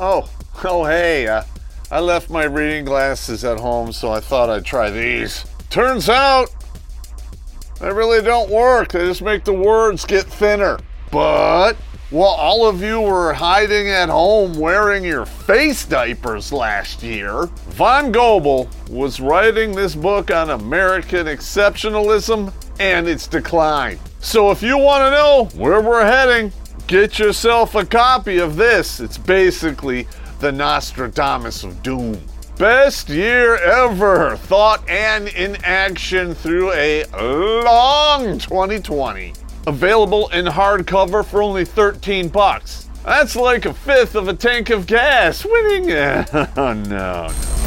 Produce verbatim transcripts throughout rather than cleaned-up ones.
Oh, oh hey, uh, I left my reading glasses at home, so I thought I'd try these. Turns out, they really don't work. They just make the words get thinner. But while all of you were hiding at home wearing your face diapers last year, Von Goebel was writing this book on American exceptionalism and its decline. So if you want to know where we're heading, get yourself a copy of this. It's basically the Nostradamus of doom. Best year ever, thought and in action through a long twenty twenty. Available in hardcover for only thirteen bucks. That's like a fifth of a tank of gas. Winning? Oh, no.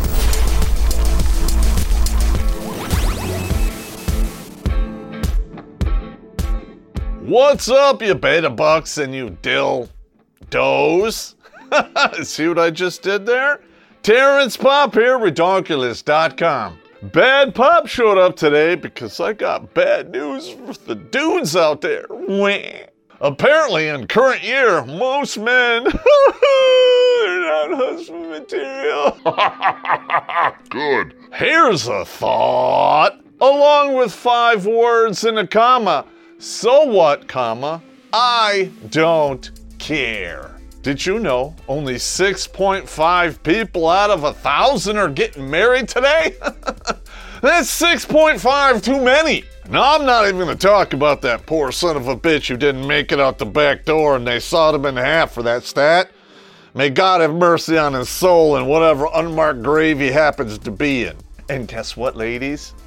What's up, you beta bucks and you dill does? See what I just did there? Terrence Pop here, Redonkulous dot com. Bad Pop showed up today because I got bad news for the dudes out there. Wah. Apparently, in current year, most men are not husband material. Good. Here's a thought. Along with five words and a comma. So what, comma? I don't care. Did you know only six point five people out of a thousand are getting married today? That's six point five too many. Now, I'm not even going to talk about that poor son of a bitch who didn't make it out the back door and they sawed him in half for that stat. May God have mercy on his soul and whatever unmarked grave he happens to be in. And guess what, ladies?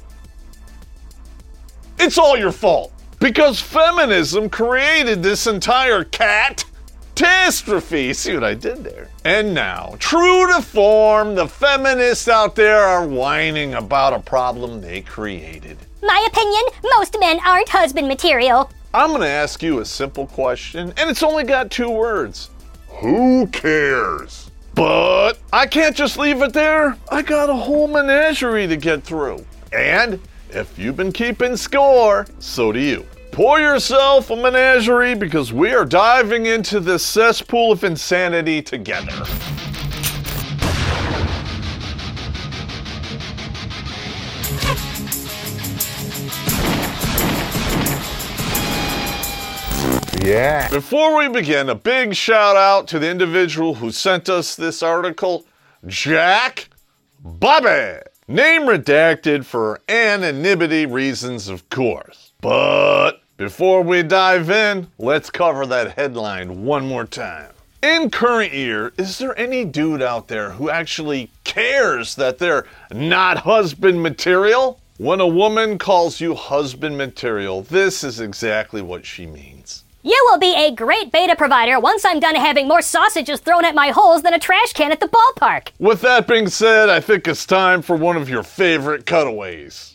It's all your fault. Because feminism created this entire cat catastrophe. See what I did there? And now, true to form, the feminists out there are whining about a problem they created. My opinion, most men aren't husband material. I'm going to ask you a simple question, and it's only got two words. Who cares? But I can't just leave it there. I got a whole menagerie to get through. And if you've been keeping score, so do you. Pour yourself a menagerie because we are diving into this cesspool of insanity together. Yeah. Before we begin, a big shout out to the individual who sent us this article, Jack Bobby. Name redacted for anonymity reasons, of course. But before we dive in, let's cover that headline one more time. In current year, is there any dude out there who actually cares that they're not husband material? When a woman calls you husband material, this is exactly what she means. You will be a great beta provider once I'm done having more sausages thrown at my holes than a trash can at the ballpark. With that being said, I think it's time for one of your favorite cutaways.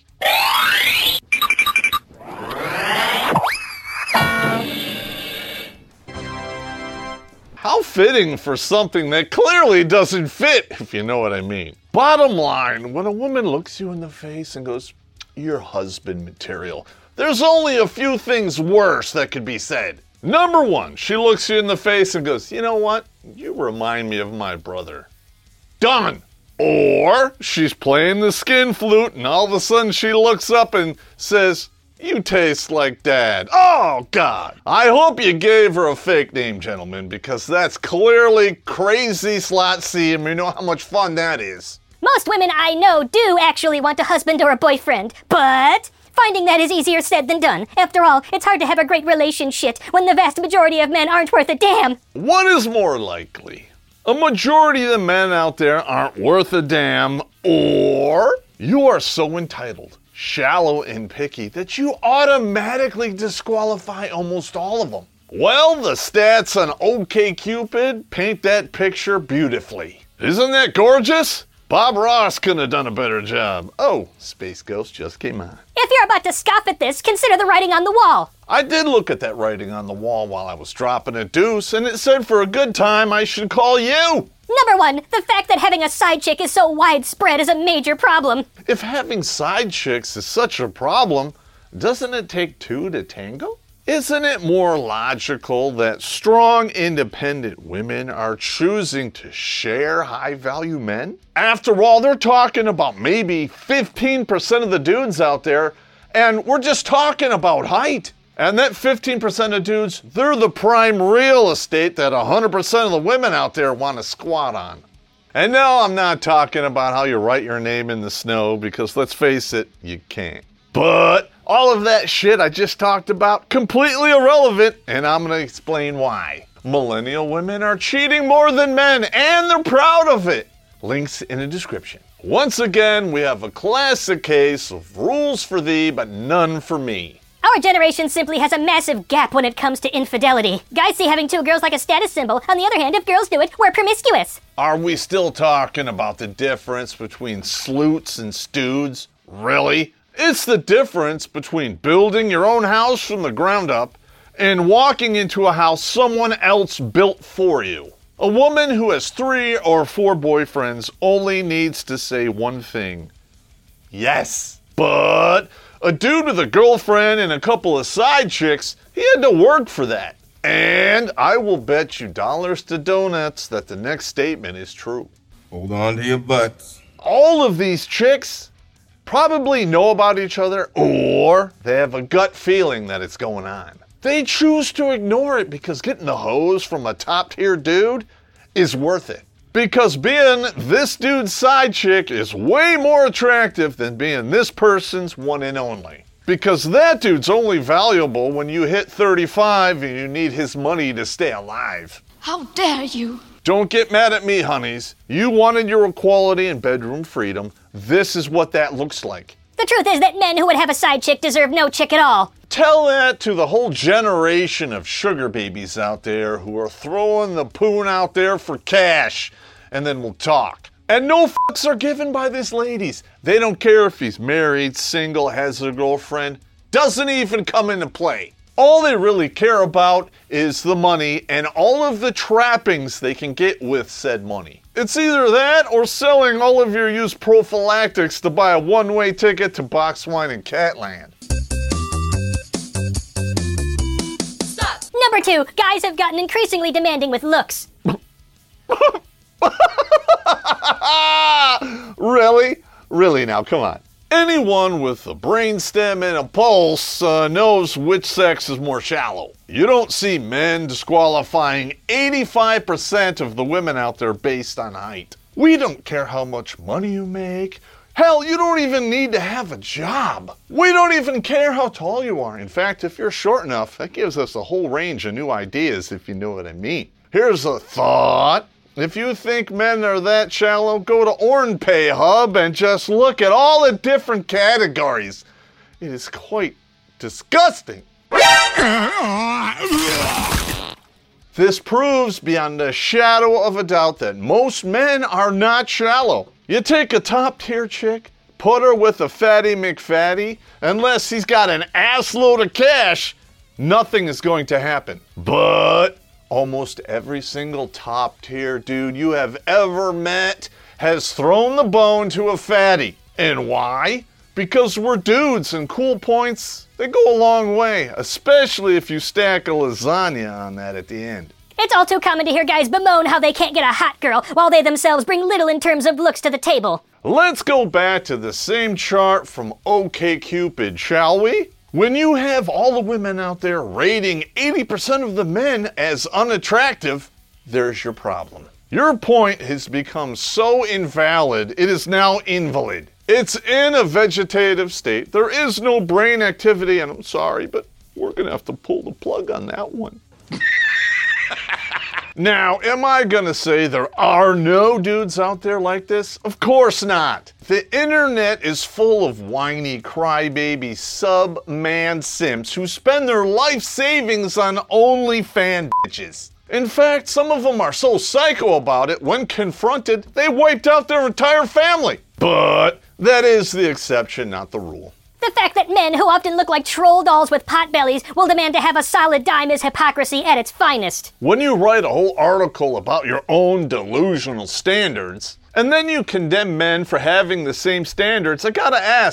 How fitting for something that clearly doesn't fit, if you know what I mean. Bottom line, when a woman looks you in the face and goes, "You're husband material," there's only a few things worse that could be said. Number one, she looks you in the face and goes, "You know what? You remind me of my brother." Done. Or she's playing the skin flute and all of a sudden she looks up and says, "You taste like Dad." Oh, God. I hope you gave her a fake name, gentlemen, because that's clearly crazy slot C, and we know how much fun that is. Most women I know do actually want a husband or a boyfriend, but finding that is easier said than done. After all, it's hard to have a great relationship when the vast majority of men aren't worth a damn. What is more likely? A majority of the men out there aren't worth a damn, or you are so entitled, shallow, and picky that you automatically disqualify almost all of them. Well, the stats on OkCupid paint that picture beautifully. Isn't that gorgeous? Bob Ross couldn't have done a better job. Oh, Space Ghost just came on. If you're about to scoff at this, consider the writing on the wall. I did look at that writing on the wall while I was dropping a deuce, and it said for a good time I should call you. Number one, the fact that having a side chick is so widespread is a major problem. If having side chicks is such a problem, doesn't it take two to tango? Isn't it more logical that strong, independent women are choosing to share high-value men? After all, they're talking about maybe fifteen percent of the dudes out there, and we're just talking about height. And that fifteen percent of dudes, they're the prime real estate that one hundred percent of the women out there want to squat on. And no, I'm not talking about how you write your name in the snow, because let's face it, you can't. But all of that shit I just talked about, completely irrelevant, and I'm going to explain why. Millennial women are cheating more than men, and they're proud of it. Links in the description. Once again, we have a classic case of rules for thee, but none for me. Our generation simply has a massive gap when it comes to infidelity. Guys see having two girls like a status symbol. On the other hand, if girls do it, we're promiscuous. Are we still talking about the difference between sleuts and stoods? Really? It's the difference between building your own house from the ground up and walking into a house someone else built for you. A woman who has three or four boyfriends only needs to say one thing. Yes. But a dude with a girlfriend and a couple of side chicks, he had to work for that. And I will bet you dollars to donuts that the next statement is true. Hold on to your butts. All of these chicks probably know about each other, or they have a gut feeling that it's going on. They choose to ignore it because getting the hose from a top-tier dude is worth it. Because being this dude's side chick is way more attractive than being this person's one and only. Because that dude's only valuable when you hit thirty-five and you need his money to stay alive. How dare you? Don't get mad at me, honeys. You wanted your equality and bedroom freedom. This is what that looks like. The truth is that men who would have a side chick deserve no chick at all. Tell that to the whole generation of sugar babies out there who are throwing the poon out there for cash, and then we'll talk. And no fucks are given by these ladies. They don't care if he's married, single, has a girlfriend. Doesn't even come into play. All they really care about is the money and all of the trappings they can get with said money. It's either that or selling all of your used prophylactics to buy a one-way ticket to Boxwine and Catland. Stop! Number two, guys have gotten increasingly demanding with looks. Really? Really now, come on. Anyone with a brainstem and a pulse uh, knows which sex is more shallow. You don't see men disqualifying eighty-five percent of the women out there based on height. We don't care how much money you make. Hell, you don't even need to have a job. We don't even care how tall you are. In fact, if you're short enough, that gives us a whole range of new ideas, if you know what I mean. Here's a thought. If you think men are that shallow, go to OranPay Hub and just look at all the different categories. It is quite disgusting. This proves beyond a shadow of a doubt that most men are not shallow. You take a top-tier chick, put her with a fatty McFatty, unless he's got an assload of cash, nothing is going to happen. But almost every single top-tier dude you have ever met has thrown the bone to a fatty. And why? Because we're dudes and cool points, they go a long way, especially if you stack a lasagna on that at the end. It's all too common to hear guys bemoan how they can't get a hot girl while they themselves bring little in terms of looks to the table. Let's go back to the same chart from OkCupid, shall we? When you have all the women out there rating eighty percent of the men as unattractive, there's your problem. Your point has become so invalid, it is now invalid. It's in a vegetative state. There is no brain activity, and I'm sorry, but we're going to have to pull the plug on that one. Now, am I going to say there are no dudes out there like this? Of course not. The internet is full of whiny, crybaby, sub-man simps who spend their life savings on OnlyFans bitches. In fact, some of them are so psycho about it, when confronted, they wiped out their entire family. But that is the exception, not the rule. The fact that men who often look like troll dolls with pot bellies will demand to have a solid dime is hypocrisy at its finest. When you write a whole article about your own delusional standards, and then you condemn men for having the same standards, I gotta ask,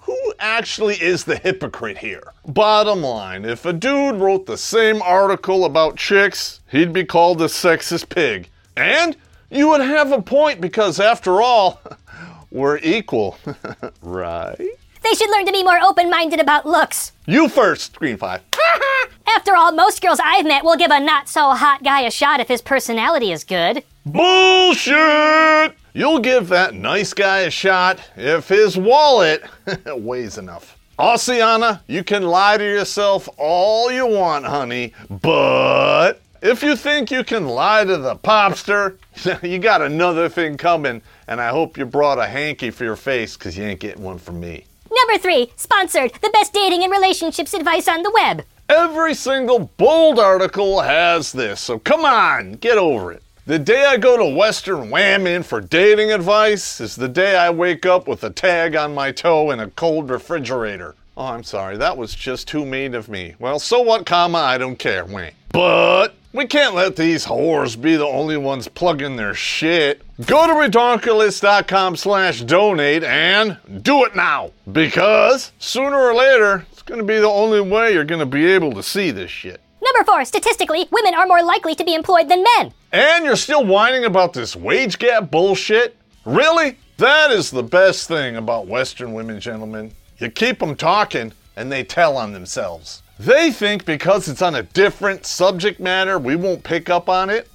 who actually is the hypocrite here? Bottom line, if a dude wrote the same article about chicks, he'd be called a sexist pig. And you would have a point because, after all, we're equal, right? They should learn to be more open-minded about looks. You first, Screen five. After all, most girls I've met will give a not-so-hot guy a shot if his personality is good. Bullshit! You'll give that nice guy a shot if his wallet weighs enough. Oceana, you can lie to yourself all you want, honey, but if you think you can lie to the popster, you got another thing coming, and I hope you brought a hanky for your face, because you ain't getting one from me. Number three, sponsored, the best dating and relationships advice on the web. Every single bold article has this, so come on, get over it. The day I go to Western Whammon for dating advice is the day I wake up with a tag on my toe in a cold refrigerator. Oh, I'm sorry, that was just too mean of me. Well, so what, comma, I don't care, wait. But we can't let these whores be the only ones plugging their shit. Go to redonkulous.com slash donate and do it now. Because sooner or later, it's going to be the only way you're going to be able to see this shit. Number four, statistically, women are more likely to be employed than men. And you're still whining about this wage gap bullshit? Really? That is the best thing about Western women, gentlemen. You keep them talking, and they tell on themselves. They think because it's on a different subject matter, we won't pick up on it?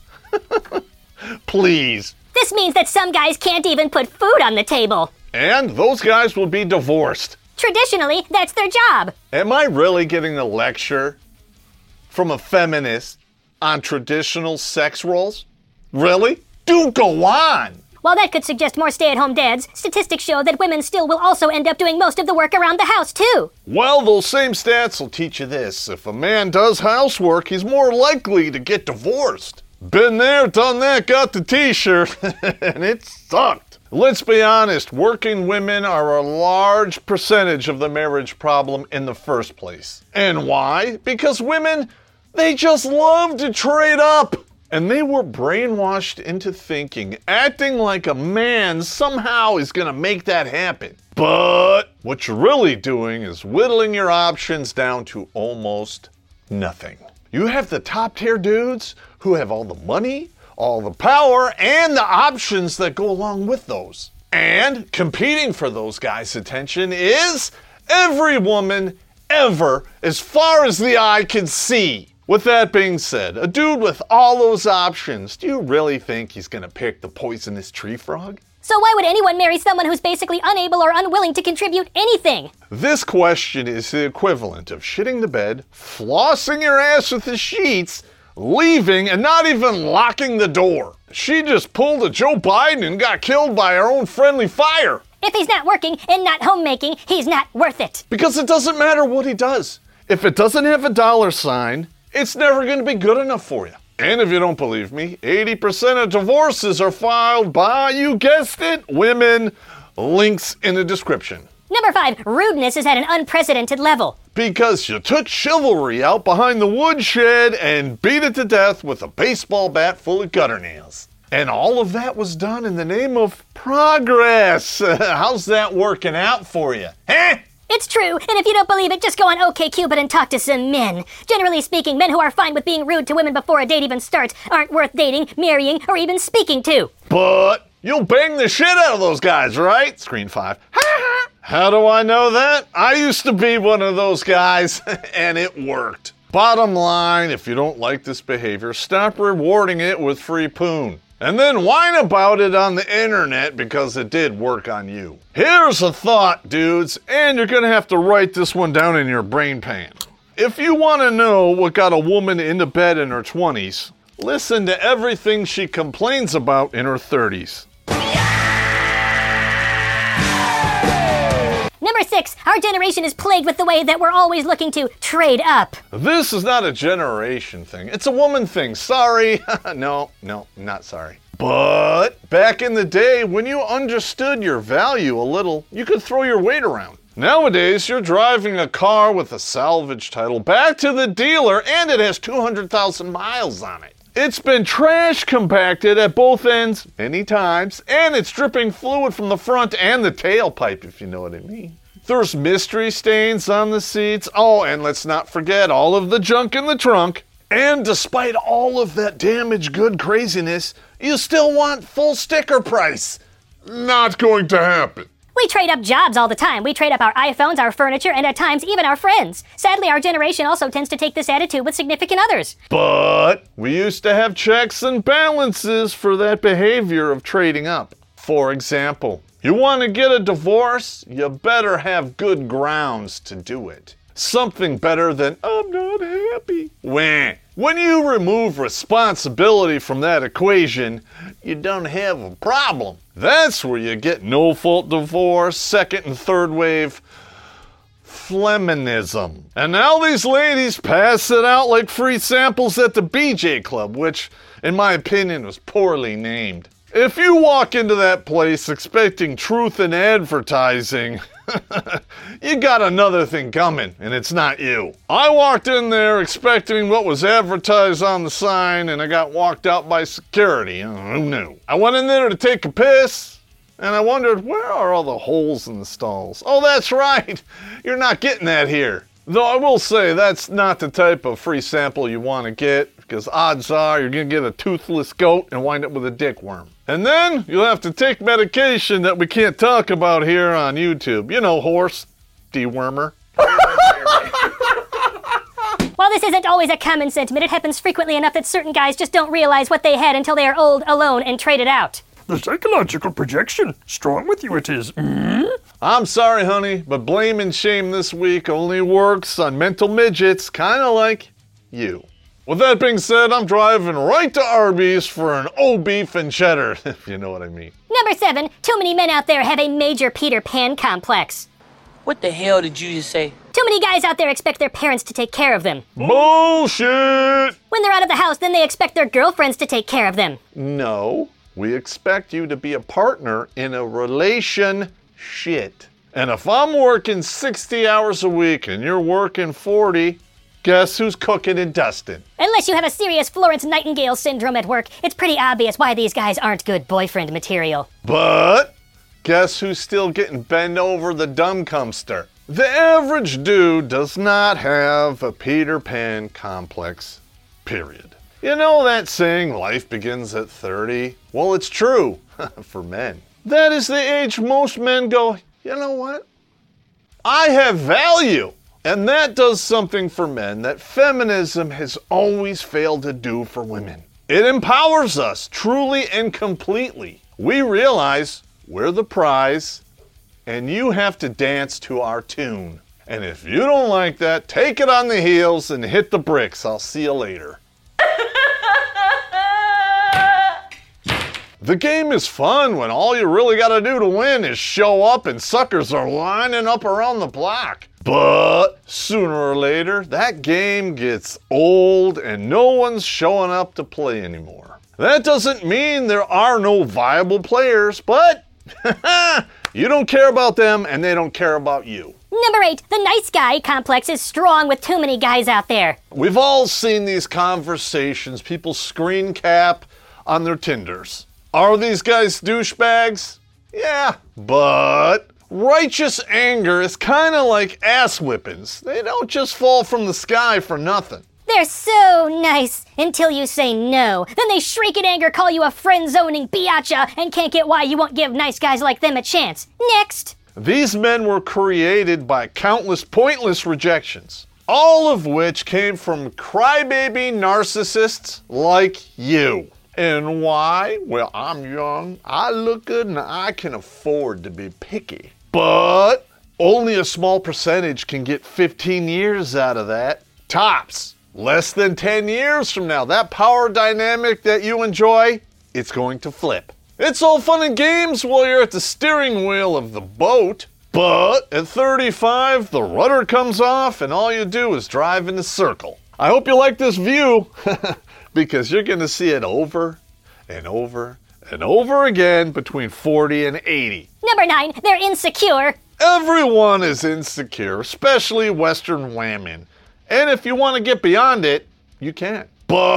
Please. This means that some guys can't even put food on the table. And those guys will be divorced. Traditionally, that's their job. Am I really getting a lecture from a feminist on traditional sex roles? Really? Do go on! While that could suggest more stay-at-home dads, statistics show that women still will also end up doing most of the work around the house, too. Well, those same stats will teach you this. If a man does housework, he's more likely to get divorced. Been there, done that, got the t-shirt, and it sucked. Let's be honest, working women are a large percentage of the marriage problem in the first place. And why? Because women, they just love to trade up. And they were brainwashed into thinking acting like a man somehow is going to make that happen. But what you're really doing is whittling your options down to almost nothing. You have the top tier dudes who have all the money, all the power, and the options that go along with those. And competing for those guys' attention is every woman ever, as far as the eye can see. With that being said, a dude with all those options, do you really think he's gonna pick the poisonous tree frog? So why would anyone marry someone who's basically unable or unwilling to contribute anything? This question is the equivalent of shitting the bed, flossing your ass with the sheets, leaving, and not even locking the door. She just pulled a Joe Biden and got killed by her own friendly fire. If he's not working and not homemaking, he's not worth it. Because it doesn't matter what he does. If it doesn't have a dollar sign, it's never going to be good enough for you. And if you don't believe me, eighty percent of divorces are filed by, you guessed it, women. Links in the description. Number five, rudeness is at an unprecedented level. Because you took chivalry out behind the woodshed and beat it to death with a baseball bat full of gutter nails. And all of that was done in the name of progress. How's that working out for you? Huh? It's true, and if you don't believe it, just go on OkCupid and talk to some men. Generally speaking, men who are fine with being rude to women before a date even starts aren't worth dating, marrying, or even speaking to. But you'll bang the shit out of those guys, right? Screen five. How do I know that? I used to be one of those guys, and it worked. Bottom line, if you don't like this behavior, stop rewarding it with free poon. And then whine about it on the internet because it did work on you. Here's a thought, dudes, and you're gonna have to write this one down in your brain pan. If you want to know what got a woman into bed in her twenties, listen to everything she complains about in her thirties. Number six, our generation is plagued with the way that we're always looking to trade up. This is not a generation thing. It's a woman thing. Sorry. no, no, not sorry. But back in the day, when you understood your value a little, you could throw your weight around. Nowadays, you're driving a car with a salvage title back to the dealer, and it has two hundred thousand miles on it. It's been trash compacted at both ends many times, and it's dripping fluid from the front and the tailpipe, if you know what I mean. There's mystery stains on the seats. Oh, and let's not forget all of the junk in the trunk. And despite all of that damaged good craziness, you still want full sticker price. Not going to happen. We trade up jobs all the time. We trade up our iPhones, our furniture, and at times even our friends. Sadly, our generation also tends to take this attitude with significant others. But we used to have checks and balances for that behavior of trading up. For example, you want to get a divorce? You better have good grounds to do it. Something better than, I'm not happy. Wah. When you remove responsibility from that equation, you don't have a problem. That's where you get no-fault divorce, second and third wave feminism. And now these ladies pass it out like free samples at the B J Club, which, in my opinion, was poorly named. If you walk into that place expecting truth in advertising, you got another thing coming, and it's not you. I walked in there expecting what was advertised on the sign, and I got walked out by security. Who knew? I went in there to take a piss, and I wondered, where are all the holes in the stalls? Oh, that's right. You're not getting that here. Though I will say that's not the type of free sample you want to get, because odds are you're going to get a toothless goat and wind up with a dick worm. And then you'll have to take medication that we can't talk about here on YouTube. You know, horse dewormer. While this isn't always a common sentiment, it happens frequently enough that certain guys just don't realize what they had until they are old, alone, and traded out. The psychological projection. Strong with you it is. Mm? I'm sorry, honey, but blame and shame this week only works on mental midgets, kind of like you. With that being said, I'm driving right to Arby's for an O-beef and cheddar, if you know what I mean. Number seven, too many men out there have a major Peter Pan complex. What the hell did you just say? Too many guys out there expect their parents to take care of them. Bullshit! When they're out of the house, then they expect their girlfriends to take care of them. No, we expect you to be a partner in a relation shit. And if I'm working sixty hours a week and you're working forty, guess who's cooking and dusting? Unless you have a serious Florence Nightingale syndrome at work, it's pretty obvious why these guys aren't good boyfriend material. But guess who's still getting bent over the dumbcumster? The average dude does not have a Peter Pan complex, period. You know that saying, life begins at thirty? Well, it's true, for men. That is the age most men go, you know what? I have value. And that does something for men that feminism has always failed to do for women. It empowers us truly and completely. We realize we're the prize, and you have to dance to our tune. And if you don't like that, take it on the heels and hit the bricks. I'll see you later. The game is fun when all you really gotta do to win is show up and suckers are lining up around the block. But sooner or later, that game gets old and no one's showing up to play anymore. That doesn't mean there are no viable players, but you don't care about them and they don't care about you. Number eight, the nice guy complex is strong with too many guys out there. We've all seen these conversations people screen cap on their Tinders. Are these guys douchebags? Yeah, but righteous anger is kind of like ass whippings. They don't just fall from the sky for nothing. They're so nice until you say no. Then they shriek in anger, call you a friend-zoning biatcha, and can't get why you won't give nice guys like them a chance. Next. These men were created by countless pointless rejections, all of which came from crybaby narcissists like you. And why? Well, I'm young, I look good, and I can afford to be picky. But only a small percentage can get fifteen years out of that. Tops. Less than ten years from now, that power dynamic that you enjoy, it's going to flip. It's all fun and games while you're at the steering wheel of the boat. But at thirty-five, the rudder comes off and all you do is drive in a circle. I hope you like this view. Because you're going to see it over and over and over again between forty and eighty. Number nine, they're insecure. Everyone is insecure, especially Western women. And if you want to get beyond it, you can. But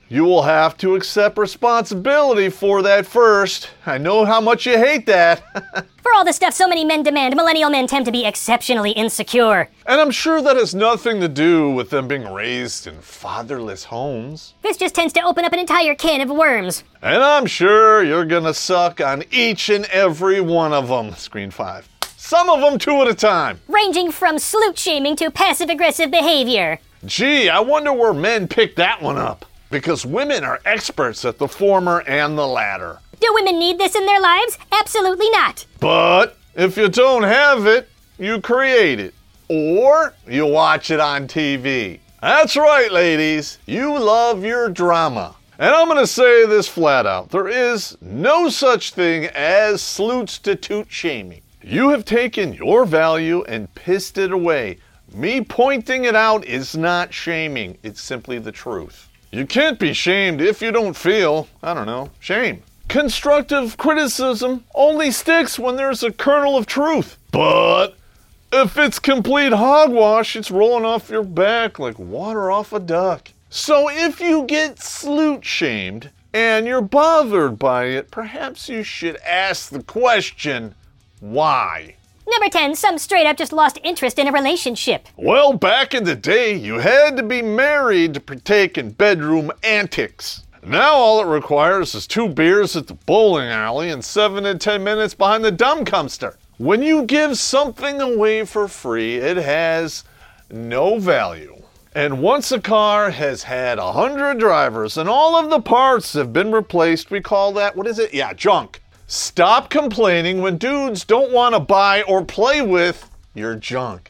you will have to accept responsibility for that first. I know how much you hate that. For all the stuff so many men demand, millennial men tend to be exceptionally insecure. And I'm sure that has nothing to do with them being raised in fatherless homes. This just tends to open up an entire can of worms. And I'm sure you're gonna suck on each and every one of them. Screen five. Some of them two at a time. Ranging from sloot shaming to passive-aggressive behavior. Gee, I wonder where men picked that one up. Because women are experts at the former and the latter. Do women need this in their lives? Absolutely not. But if you don't have it, you create it. Or you watch it on T V. That's right, ladies. You love your drama. And I'm going to say this flat out. There is no such thing as sloot-stitute shaming. You have taken your value and pissed it away. Me pointing it out is not shaming. It's simply the truth. You can't be shamed if you don't feel, I don't know, shame. Constructive criticism only sticks when there's a kernel of truth. But if it's complete hogwash, it's rolling off your back like water off a duck. So if you get sloot shamed and you're bothered by it, perhaps you should ask the question, why? Number ten, some straight up just lost interest in a relationship. Well, back in the day, you had to be married to partake in bedroom antics. Now all it requires is two beers at the bowling alley and seven to ten minutes behind the dumbdumpster. When you give something away for free, it has no value. And once a car has had a hundred drivers and all of the parts have been replaced, we call that, what is it? Yeah, junk. Stop complaining when dudes don't want to buy or play with your junk.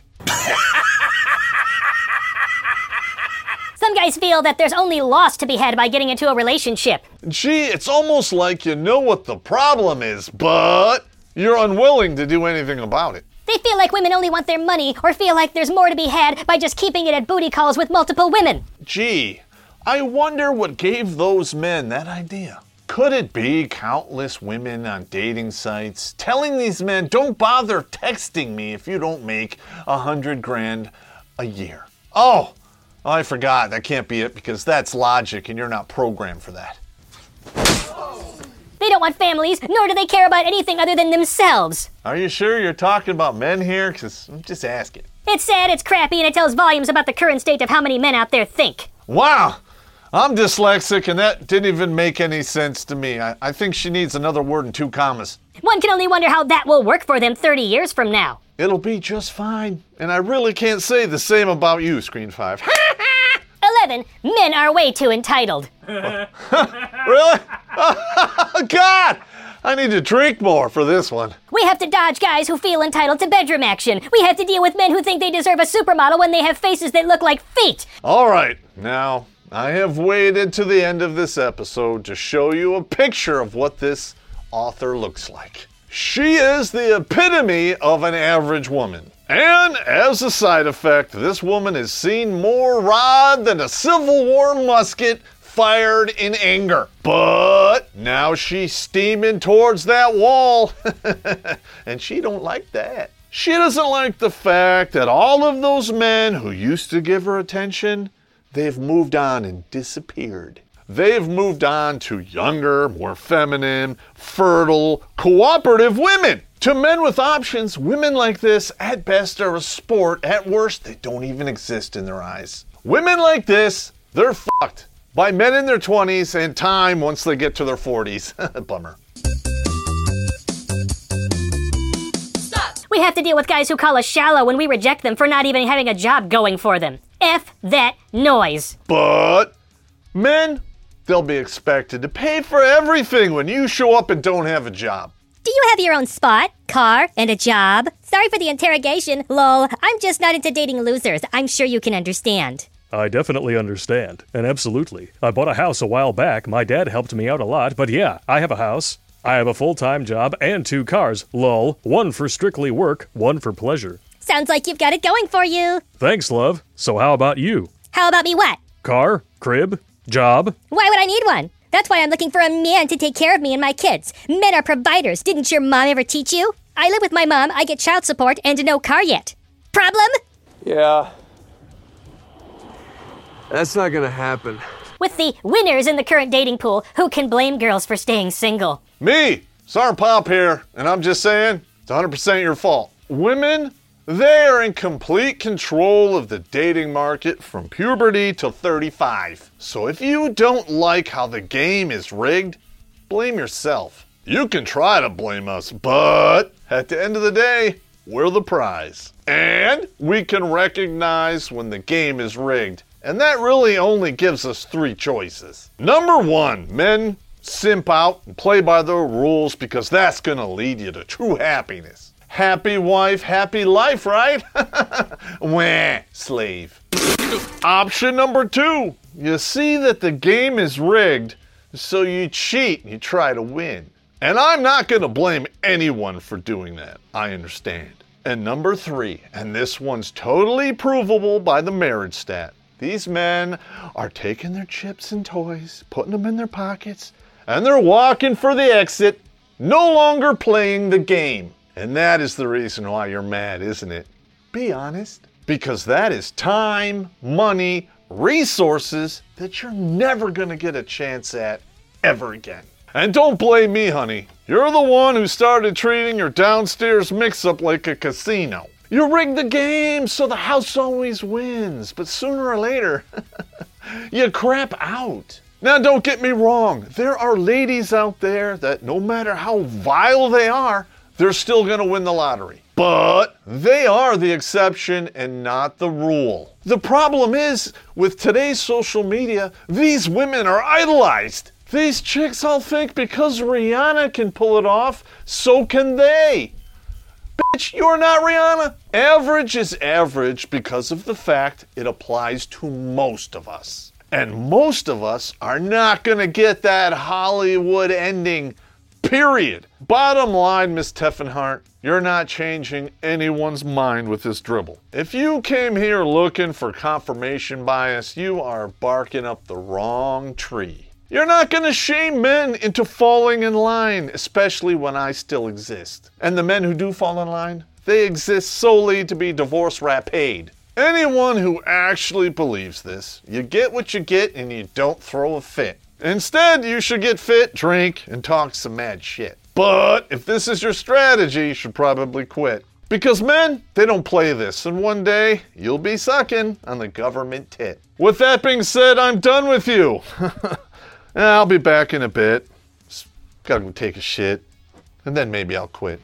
Some guys feel that there's only loss to be had by getting into a relationship. Gee, it's almost like you know what the problem is, but you're unwilling to do anything about it. They feel like women only want their money or feel like there's more to be had by just keeping it at booty calls with multiple women. Gee, I wonder what gave those men that idea. Could it be countless women on dating sites telling these men, don't bother texting me if you don't make a hundred grand a year? Oh, I forgot. That can't be it because that's logic and you're not programmed for that. They don't want families, nor do they care about anything other than themselves. Are you sure you're talking about men here? Because I'm just asking. It's sad, it's crappy, and it tells volumes about the current state of how many men out there think. Wow. I'm dyslexic, and that didn't even make any sense to me. I, I think she needs another word and two commas. One can only wonder how that will work for them thirty years from now. It'll be just fine. And I really can't say the same about you, Screen five. eleven. Men are way too entitled. Really? God! I need to drink more for this one. We have to dodge guys who feel entitled to bedroom action. We have to deal with men who think they deserve a supermodel when they have faces that look like feet. All right, now, I have waited to the end of this episode to show you a picture of what this author looks like. She is the epitome of an average woman. And as a side effect, this woman has seen more rod than a Civil War musket fired in anger. But now she's steaming towards that wall. And she don't like that. She doesn't like the fact that all of those men who used to give her attention, they've moved on and disappeared. They've moved on to younger, more feminine, fertile, cooperative women. To men with options, women like this, at best, are a sport. At worst, they don't even exist in their eyes. Women like this, they're fucked by men in their twenties and time once they get to their forties. Bummer. We have to deal with guys who call us shallow when we reject them for not even having a job going for them. F that noise. But men, they'll be expected to pay for everything when you show up and don't have a job. Do you have your own spot, car, and a job? Sorry for the interrogation, lol. I'm just not into dating losers. I'm sure you can understand. I definitely understand, and absolutely. I bought a house a while back. My dad helped me out a lot, but yeah, I have a house. I have a full-time job and two cars, lol. One for strictly work, one for pleasure. Sounds like you've got it going for you. Thanks, love. So how about you? How about me what? Car, crib, job? Why would I need one? That's why I'm looking for a man to take care of me and my kids. Men are providers. Didn't your mom ever teach you? I live with my mom, I get child support, and no car yet. Problem? Yeah. That's not gonna happen. with the winners in the current dating pool who can blame girls for staying single. Me, Sergeant Pop here, and I'm just saying, it's one hundred percent your fault. Women, they are in complete control of the dating market from puberty till thirty-five. So if you don't like how the game is rigged, blame yourself. You can try to blame us, but at the end of the day, we're the prize. And we can recognize when the game is rigged. And that really only gives us three choices. Number one, men simp out and play by the rules because that's gonna lead you to true happiness. Happy wife, happy life, right? Wah, slave. Option number two, you see that the game is rigged, so you cheat and you try to win. And I'm not gonna blame anyone for doing that, I understand. And number three, and this one's totally provable by the marriage stat, these men are taking their chips and toys, putting them in their pockets, and they're walking for the exit, no longer playing the game. And that is the reason why you're mad, isn't it? Be honest. Because that is time, money, resources that you're never gonna get a chance at ever again. And don't blame me, honey. You're the one who started treating your downstairs mix-up like a casino. You rigged the game so the house always wins, but sooner or later, you crap out. Now, don't get me wrong. There are ladies out there that no matter how vile they are, they're still going to win the lottery. But they are the exception and not the rule. The problem is, with today's social media, these women are idolized. These chicks all think because Rihanna can pull it off, so can they. Bitch, you're not Rihanna. Average is average because of the fact it applies to most of us. And most of us are not going to get that Hollywood ending, period. Bottom line, Miss Teffenhart, you're not changing anyone's mind with this dribble. If you came here looking for confirmation bias, you are barking up the wrong tree. You're not going to shame men into falling in line, especially when I still exist. And the men who do fall in line, they exist solely to be divorce rap paid. Anyone who actually believes this, you get what you get and you don't throw a fit. Instead, you should get fit, drink, and talk some mad shit. But if this is your strategy, you should probably quit. Because men, they don't play this, and one day, you'll be sucking on the government tit. With that being said, I'm done with you. I'll be back in a bit. Just gotta go take a shit, and then maybe I'll quit.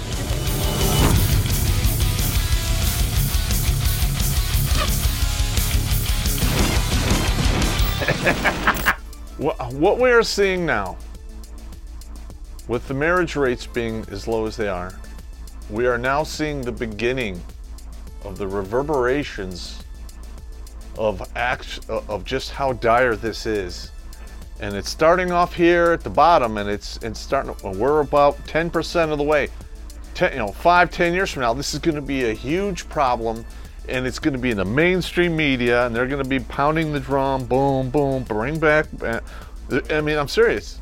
What we are seeing now, with the marriage rates being as low as they are, we are now seeing the beginning of the reverberations of act, of just how dire this is. And it's starting off here at the bottom, and it's it's starting. We're about ten percent of the way. Ten, you know, five, ten years from now, this is going to be a huge problem, and it's going to be in the mainstream media, and they're going to be pounding the drum, boom, boom, bring back. I mean, I'm serious.